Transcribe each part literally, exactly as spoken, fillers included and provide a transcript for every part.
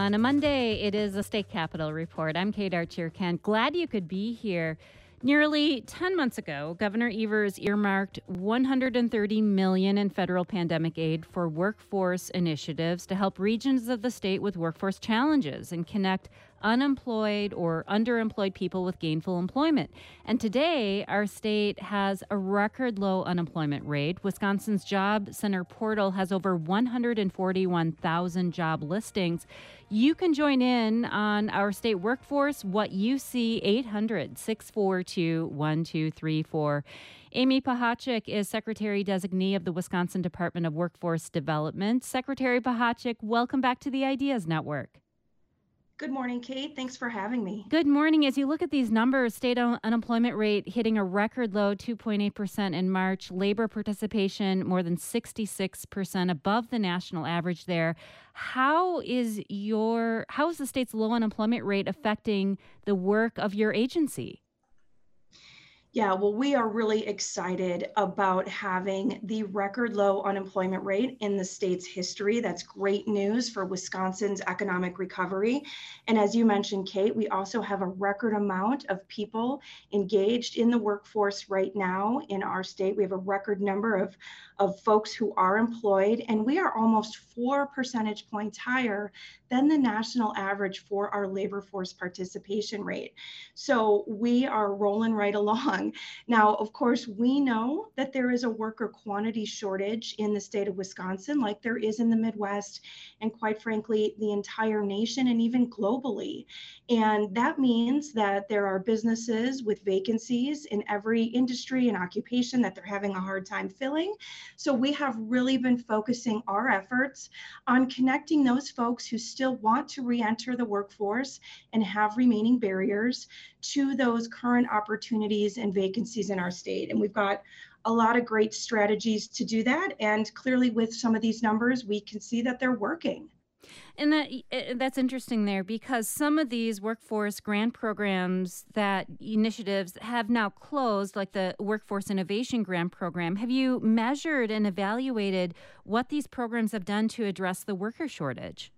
On a Monday, it is a state capitol report. I'm Kate Archer-Kent. Glad you could be here. Nearly ten months ago, Governor Evers earmarked one hundred thirty million dollars in federal pandemic aid for workforce initiatives to help regions of the state with workforce challenges and connect unemployed or underemployed people with gainful employment. And today, our state has a record low unemployment rate. Wisconsin's Job Center portal has over one hundred forty-one thousand job listings. You can join in on our state workforce. What you see, eight hundred, six four two, one two three four. Amy Pachacek is Secretary Designee of the Wisconsin Department of Workforce Development. Secretary Pachacek, welcome back to the Ideas Network. Good morning, Kate. Thanks for having me. Good morning. As you look at these numbers, state un- unemployment rate hitting a record low two point eight percent in March, labor participation more than sixty-six percent above the national average there. How is your how is the state's low unemployment rate affecting the work of your agency? Yeah, well, we are really excited about having the record low unemployment rate in the state's history. That's great news for Wisconsin's economic recovery. And as you mentioned, Kate, we also have a record amount of people engaged in the workforce right now in our state. We have a record number of, of folks who are employed, and we are almost four percentage points higher than the national average for our labor force participation rate. So we are rolling right along. Now, of course, we know that there is a worker quantity shortage in the state of Wisconsin, like there is in the Midwest, and quite frankly, the entire nation and even globally. And that means that there are businesses with vacancies in every industry and occupation that they're having a hard time filling. So we have really been focusing our efforts on connecting those folks who still want to re-enter the workforce and have remaining barriers to those current opportunities and vacancies in our state. And we've got a lot of great strategies to do that. And clearly with some of these numbers, we can see that they're working. And that uh, that's interesting there because some of these workforce grant programs, that initiatives have now closed, like the Workforce Innovation Grant Program. Have you measured and evaluated what these programs have done to address the worker shortage?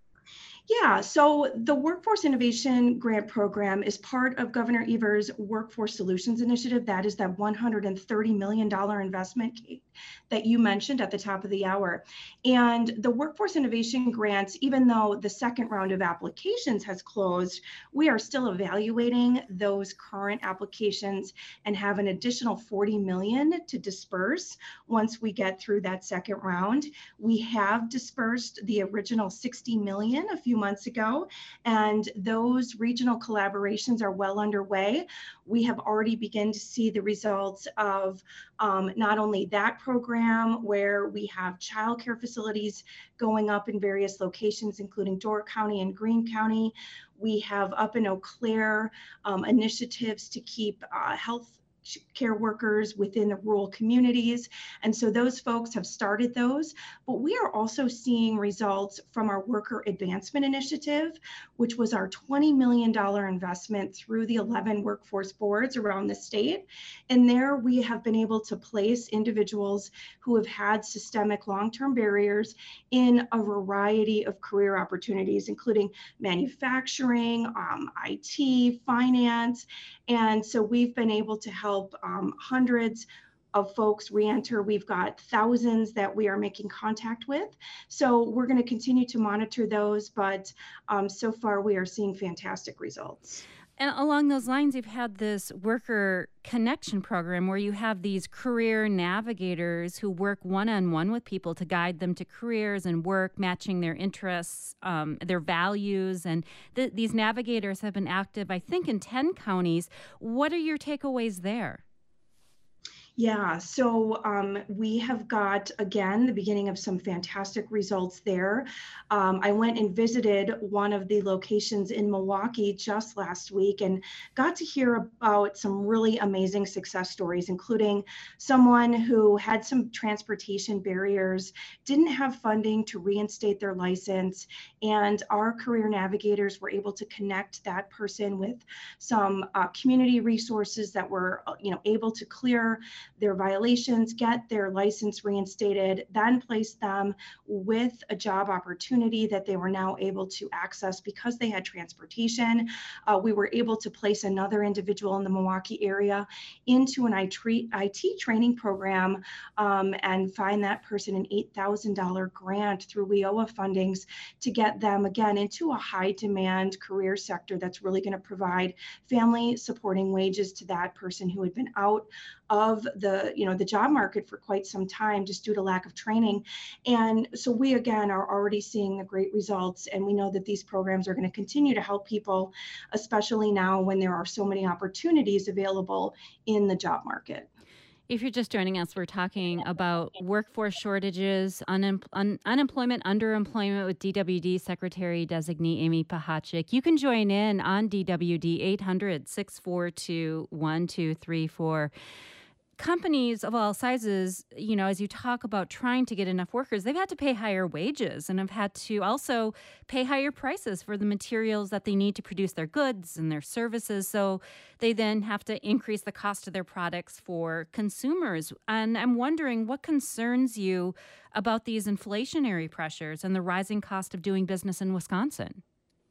Yeah, so the Workforce Innovation Grant Program is part of Governor Evers' Workforce Solutions Initiative. That is that one hundred thirty million dollars investment, Kate, that you mentioned at the top of the hour. And the Workforce Innovation Grants, even though the second round of applications has closed, we are still evaluating those current applications and have an additional forty million dollars to disperse once we get through that second round. We have dispersed the original sixty million dollars a few months ago, and those regional collaborations are well underway. We have already begun to see the results of um, not only that program, where we have childcare facilities going up in various locations, including Door County and Greene County. We have up in Eau Claire um, initiatives to keep uh, health care workers within the rural communities. And so those folks have started those, but we are also seeing results from our Worker Advancement Initiative, which was our twenty million dollars investment through the eleven workforce boards around the state. And there we have been able to place individuals who have had systemic long-term barriers in a variety of career opportunities, including manufacturing, um, I T, finance. And so we've been able to help um, hundreds of folks re-enter. We've got thousands that we are making contact with. So we're going to continue to monitor those, but um, so far we are seeing fantastic results. And along those lines, you've had this worker connection program where you have these career navigators who work one-on-one with people to guide them to careers and work, matching their interests, um, their values. And th- these navigators have been active, I think, in ten counties. What are your takeaways there? Yeah, so um, we have got, again, the beginning of some fantastic results there. Um, I went and visited one of the locations in Milwaukee just last week and got to hear about some really amazing success stories, including someone who had some transportation barriers, didn't have funding to reinstate their license, and our career navigators were able to connect that person with some uh, community resources that were, you know, able to clear their violations, get their license reinstated, then place them with a job opportunity that they were now able to access because they had transportation. Uh, we were able to place another individual in the Milwaukee area into an I T training program um, and find that person an eight thousand dollars grant through W I O A fundings to get them again into a high demand career sector that's really going to provide family supporting wages to that person who had been out of the, you know, the job market for quite some time just due to lack of training. And so we again are already seeing the great results, and we know that these programs are going to continue to help people, especially now when there are so many opportunities available in the job market. If you're just joining us, we're talking about workforce shortages, unem- un- unemployment, underemployment with D W D Secretary Designee Amy Pechacek. You can join in on D W D eight hundred, six four two, one two three four. Companies of all sizes, you know, as you talk about trying to get enough workers, they've had to pay higher wages and have had to also pay higher prices for the materials that they need to produce their goods and their services. So they then have to increase the cost of their products for consumers. And I'm wondering what concerns you about these inflationary pressures and the rising cost of doing business in Wisconsin?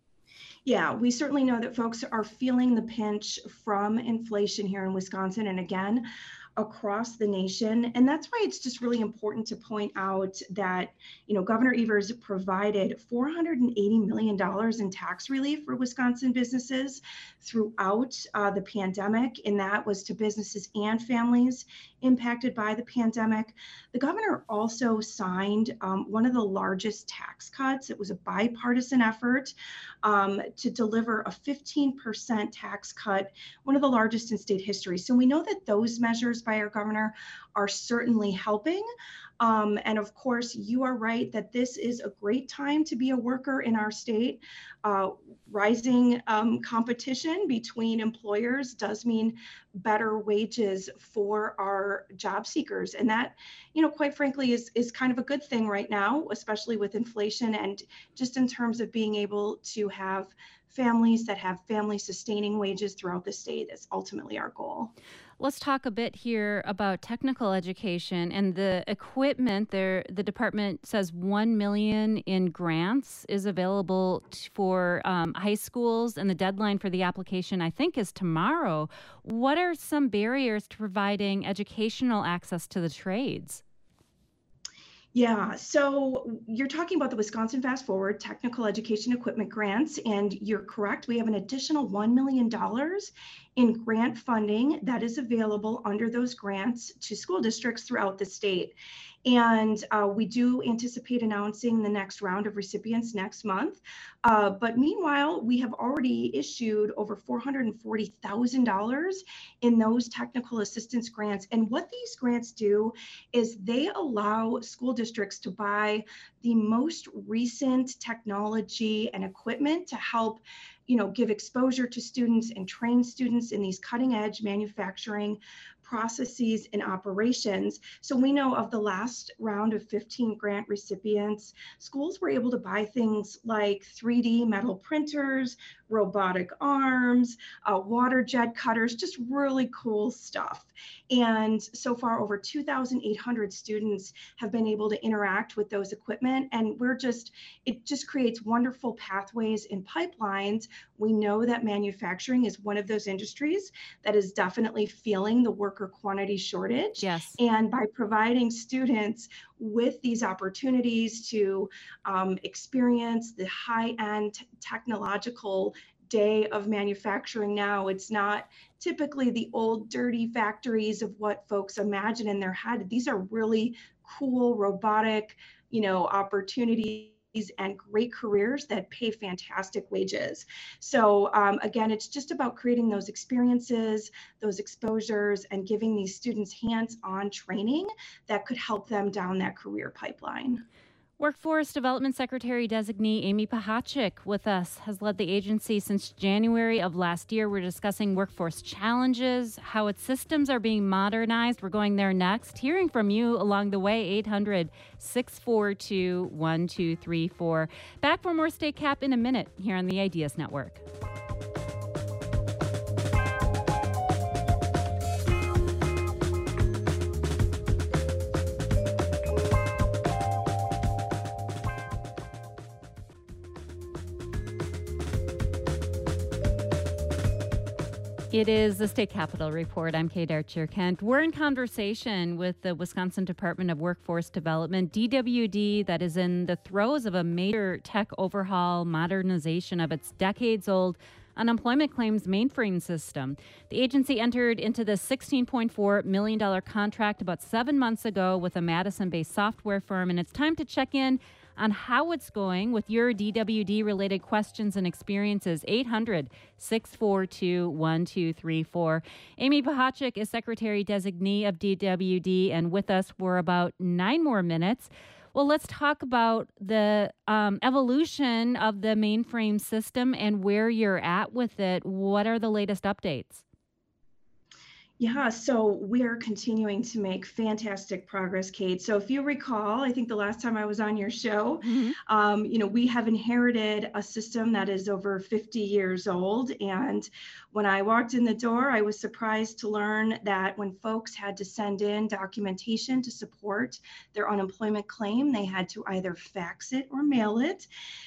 Yeah, we certainly know that folks are feeling the pinch from inflation here in Wisconsin, and again, across the nation. And that's why it's just really important to point out that, you know, Governor Evers provided four hundred eighty million dollars in tax relief for Wisconsin businesses throughout uh, the pandemic, and that was to businesses and families impacted by the pandemic. The governor also signed um, one of the largest tax cuts. It was a bipartisan effort um, to deliver a fifteen percent tax cut, one of the largest in state history. So we know that those measures by our governor are certainly helping. Um, and of course, you are right that this is a great time to be a worker in our state. Uh, rising um, competition between employers does mean better wages for our job seekers. And that, you know, quite frankly, is, is kind of a good thing right now, especially with inflation and just in terms of being able to have families that have family sustaining wages throughout the state is ultimately our goal. Let's talk a bit here about technical education and the equipment. There, the department says one million dollars in grants is available t- for um, high schools, and the deadline for the application, I think, is tomorrow. What are some barriers to providing educational access to the trades? Yeah, so you're talking about the Wisconsin Fast Forward Technical Education Equipment Grants, and you're correct. We have an additional one million dollars in grant funding that is available under those grants to school districts throughout the state. And uh, we do anticipate announcing the next round of recipients next month. Uh, but meanwhile, we have already issued over four hundred forty thousand dollars in those technical assistance grants. And what these grants do is they allow school districts to buy the most recent technology and equipment to help, you know, give exposure to students and train students in these cutting edge manufacturing processes and operations. So we know of the last round of fifteen grant recipients, schools were able to buy things like three D metal printers, robotic arms, uh, water jet cutters, just really cool stuff. And so far, over two thousand eight hundred students have been able to interact with those equipment. And we're just, it just creates wonderful pathways and pipelines. We know that manufacturing is one of those industries that is definitely feeling the worker quantity shortage. Yes. And by providing students with these opportunities to um, experience the high-end t- technological day of manufacturing now, it's not typically the old dirty factories of what folks imagine in their head. These are really cool robotic, you know, opportunities and great careers that pay fantastic wages. So um, again, it's just about creating those experiences, those exposures, and giving these students hands-on training that could help them down that career pipeline. Workforce Development Secretary Designee Amy Pechacek with us has led the agency since January of last year. We're discussing workforce challenges, how its systems are being modernized. We're going there next. Hearing from you along the way, eight hundred, six four two, one two three four. Back for more State Cap in a minute here on the Ideas Network. It is the State Capitol Report. I'm Kate Archer-Kent. We're in conversation with the Wisconsin Department of Workforce Development, D W D, that is in the throes of a major tech overhaul, modernization of its decades-old unemployment claims mainframe system. The agency entered into the sixteen point four million dollars contract about seven months ago with a Madison-based software firm, and it's time to check in on how it's going with your D W D-related questions and experiences. eight hundred, six four two, one two three four. Amy Pachacek is Secretary Designee of D W D, and with us for about nine more minutes. Well, let's talk about the um, evolution of the mainframe system and where you're at with it. What are the latest updates? Yeah, so we are continuing to make fantastic progress, Kate. So if you recall, I think the last time I was on your show, mm-hmm. um, you know, we have inherited a system that is over fifty years old. And when I walked in the door, I was surprised to learn that when folks had to send in documentation to support their unemployment claim, they had to either fax it or mail it.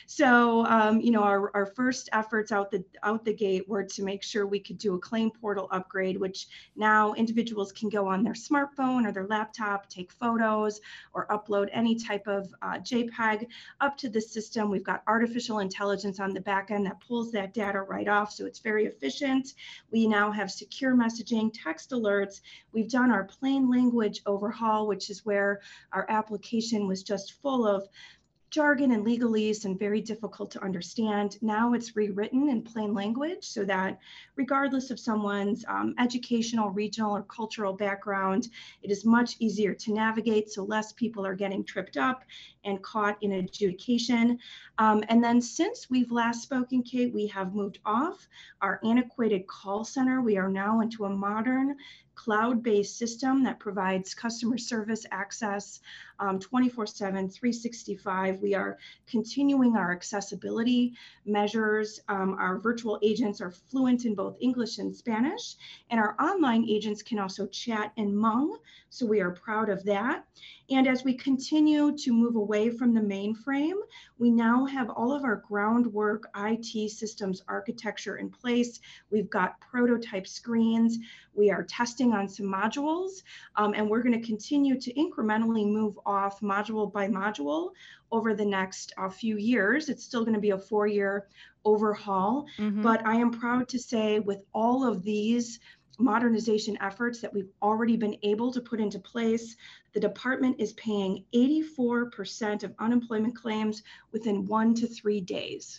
So, um, you know, our, our first efforts out the out the gate were to make sure we could do a claim portal upgrade, which now individuals can go on their smartphone or their laptop, take photos, or upload any type of uh, JPEG up to the system. We've got artificial intelligence on the back end that pulls that data right off, so it's very efficient. We now have secure messaging, text alerts. We've done our plain language overhaul, which is where our application was just full of jargon and legalese and very difficult to understand. Now it's rewritten in plain language so that regardless of someone's um, educational, regional, or cultural background, it is much easier to navigate, so less people are getting tripped up and caught in adjudication. Um, and then since we've last spoken, Kate, we have moved off our antiquated call center. We are now into a modern cloud-based system that provides customer service access um, twenty-four seven, three sixty-five. We are continuing our accessibility measures. Um, our virtual agents are fluent in both English and Spanish, and our online agents can also chat in Hmong, so we are proud of that. And as we continue to move away from the mainframe, we now have all of our groundwork I T systems architecture in place. We've got prototype screens. We are testing on some modules, um, and we're going to continue to incrementally move off module by module over the next uh, few years. It's still going to be a four-year overhaul, mm-hmm. but I am proud to say with all of these modernization efforts that we've already been able to put into place, the department is paying eighty-four percent of unemployment claims within one to three days.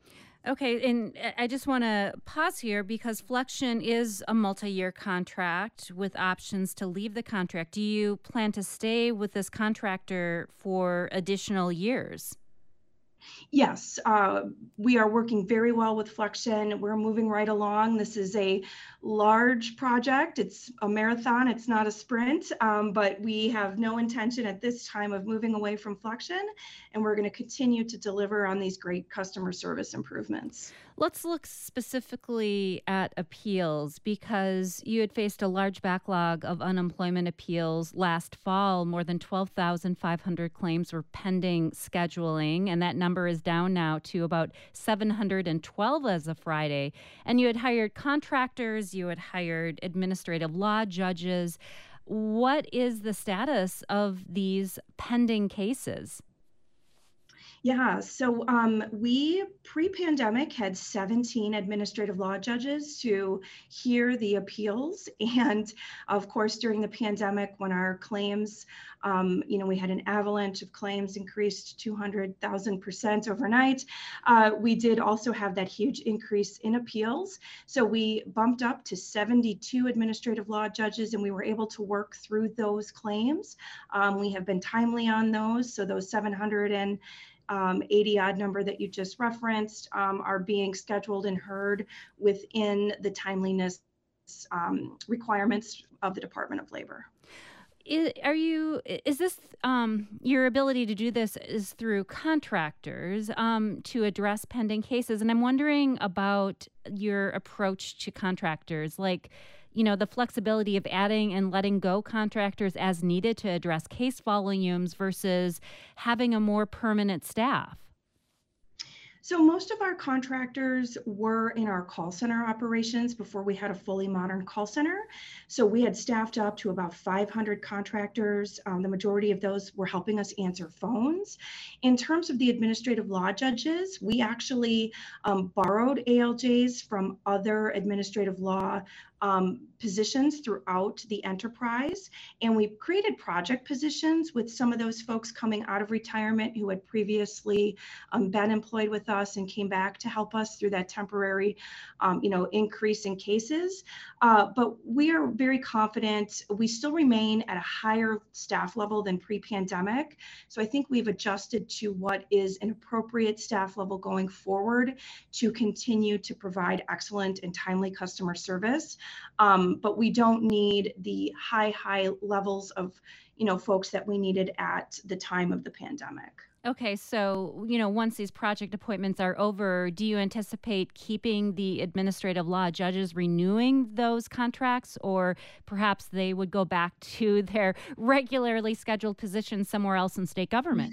Okay, and I just want to pause here because Flexion is a multi-year contract with options to leave the contract. Do you plan to stay with this contractor for additional years? Yes, uh, we are working very well with Flexion. We're moving right along. This is a large project. It's a marathon. It's not a sprint, um, but we have no intention at this time of moving away from Flexion, and we're going to continue to deliver on these great customer service improvements. Let's look specifically at appeals because you had faced a large backlog of unemployment appeals last fall. More than twelve thousand five hundred claims were pending scheduling, and that number is down now to about seven hundred twelve as of Friday. And you had hired contractors, you had hired administrative law judges. What is the status of these pending cases? Yeah, so um, we pre-pandemic had seventeen administrative law judges to hear the appeals. And of course, during the pandemic, when our claims, um, you know, we had an avalanche of claims increased two hundred thousand percent overnight. Uh, we did also have that huge increase in appeals. So we bumped up to seventy-two administrative law judges, and we were able to work through those claims. Um, we have been timely on those. So those seven hundred and Um, eighty odd number that you just referenced um, are being scheduled and heard within the timeliness um, requirements of the Department of Labor. Is, are you, is this, um, your ability to do this is through contractors um, to address pending cases? And I'm wondering about your approach to contractors, like, you know, the flexibility of adding and letting go contractors as needed to address case volumes versus having a more permanent staff. So most of our contractors were in our call center operations before we had a fully modern call center. So we had staffed up to about five hundred contractors. Um, the majority of those were helping us answer phones. In terms of the administrative law judges, we actually um, borrowed A L Js from other administrative law um, positions throughout the enterprise. And we created project positions with some of those folks coming out of retirement who had previously um, been employed with us and came back to help us through that temporary, um, you know, increase in cases. Uh, but we are very confident. We still remain at a higher staff level than pre-pandemic. So I think we've adjusted to what is an appropriate staff level going forward to continue to provide excellent and timely customer service. Um, but we don't need the high, high levels of, you know, folks that we needed at the time of the pandemic. Okay, so, you know, once these project appointments are over, do you anticipate keeping the administrative law judges renewing those contracts, or perhaps they would go back to their regularly scheduled positions somewhere else in state government?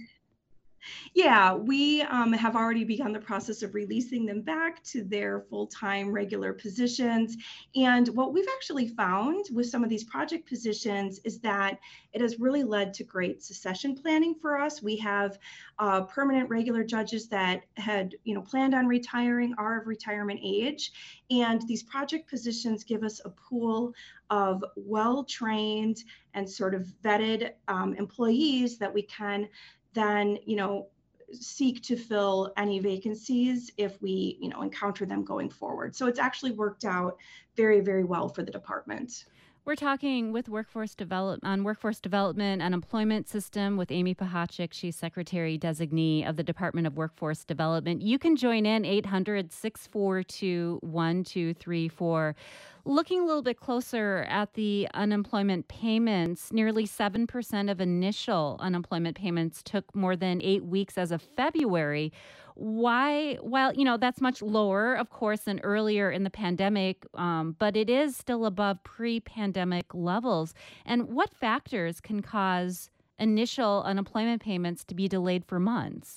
Yeah, we um, have already begun the process of releasing them back to their full-time regular positions. And what we've actually found with some of these project positions is that it has really led to great succession planning for us. We have uh, permanent regular judges that had, you know, planned on retiring, are of retirement age. And these project positions give us a pool of well-trained and sort of vetted um, employees that we can then, you know, seek to fill any vacancies if we, you know, encounter them going forward. So it's actually worked out very, very well for the department. We're talking with workforce develop on workforce development and employment system with Amy Pachacek. She's Secretary Designee of the Department of Workforce Development. You can join in eight hundred, six four two, one two three four. Looking a little bit closer at the unemployment payments, nearly seven percent of initial unemployment payments took more than eight weeks as of February. Why? Well, you know, that's much lower, of course, than earlier in the pandemic, um, but it is still above pre-pandemic levels. And what factors can cause initial unemployment payments to be delayed for months?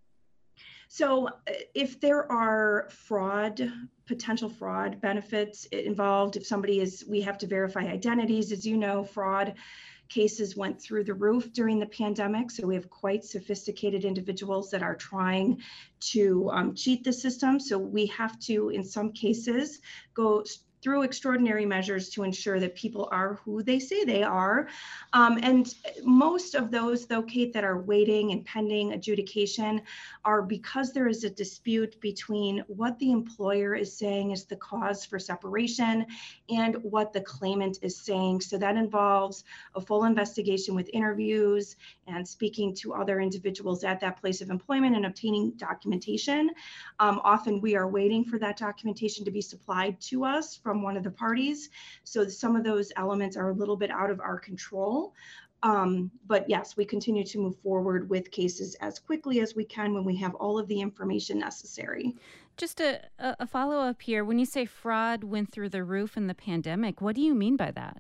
So uh, if there are fraud, potential fraud benefits involved, if somebody is, we have to verify identities. As you know, fraud cases went through the roof during the pandemic. So we have quite sophisticated individuals that are trying to um, cheat the system. So we have to, in some cases, go through extraordinary measures to ensure that people are who they say they are. Um, and most of those, though, Kate, that are waiting and pending adjudication are because there is a dispute between what the employer is saying is the cause for separation and what the claimant is saying. So that involves a full investigation with interviews and speaking to other individuals at that place of employment and obtaining documentation. Um, often we are waiting for that documentation to be supplied to us from one of the parties. So some of those elements are a little bit out of our control. Um, but yes, we continue to move forward with cases as quickly as we can when we have all of the information necessary. Just a, a follow up here. When you say fraud went through the roof in the pandemic, what do you mean by that?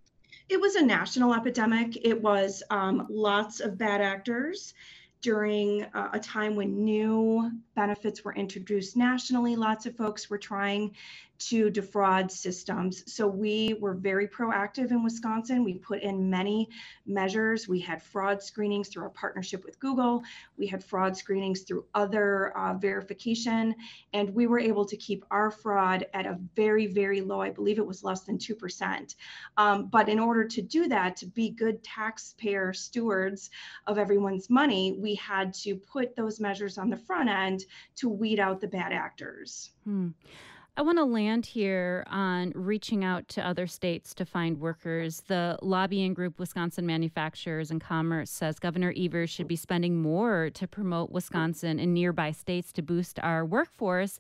It was a national epidemic. It was um, lots of bad actors during uh, a time when new benefits were introduced nationally. Lots of folks were trying to defraud systems. So we were very proactive in Wisconsin. We put in many measures. We had fraud screenings through our partnership with Google. We had fraud screenings through other uh, verification, and we were able to keep our fraud at a very, very low, I believe it was less than two percent. Um, but in order to do that, to be good taxpayer stewards of everyone's money, we had to put those measures on the front end to weed out the bad actors. Hmm. I want to land here on reaching out to other states to find workers. The lobbying group Wisconsin Manufacturers and Commerce says Governor Evers should be spending more to promote Wisconsin and nearby states to boost our workforce.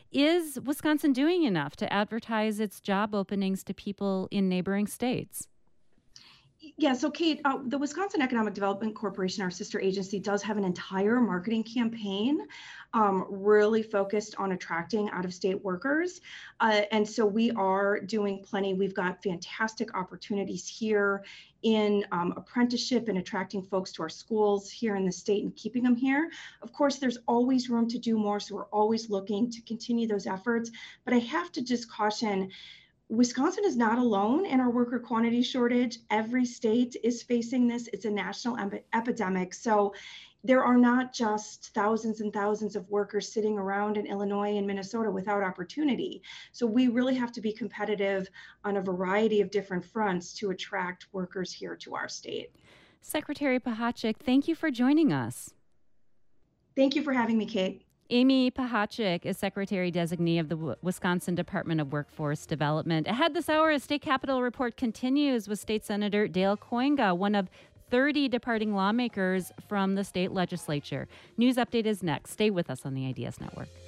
Is Wisconsin doing enough to advertise its job openings to people in neighboring states? Yeah, so Kate, uh, the Wisconsin Economic Development Corporation, our sister agency, does have an entire marketing campaign um, really focused on attracting out-of-state workers. Uh, and so we are doing plenty. We've got fantastic opportunities here in um, apprenticeship and attracting folks to our schools here in the state and keeping them here. Of course, there's always room to do more, so we're always looking to continue those efforts. But I have to just caution, Wisconsin is not alone in our worker quantity shortage. Every state is facing this. It's a national em- epidemic. So there are not just thousands and thousands of workers sitting around in Illinois and Minnesota without opportunity. So we really have to be competitive on a variety of different fronts to attract workers here to our state. Secretary Pachacek, thank you for joining us. Thank you for having me, Kate. Amy Pachacek is Secretary Designee of the w- Wisconsin Department of Workforce Development. Ahead this hour, a State Capitol report continues with State Senator Dale Koinga, one of thirty departing lawmakers from the state legislature. News Update is next. Stay with us on the Ideas Network.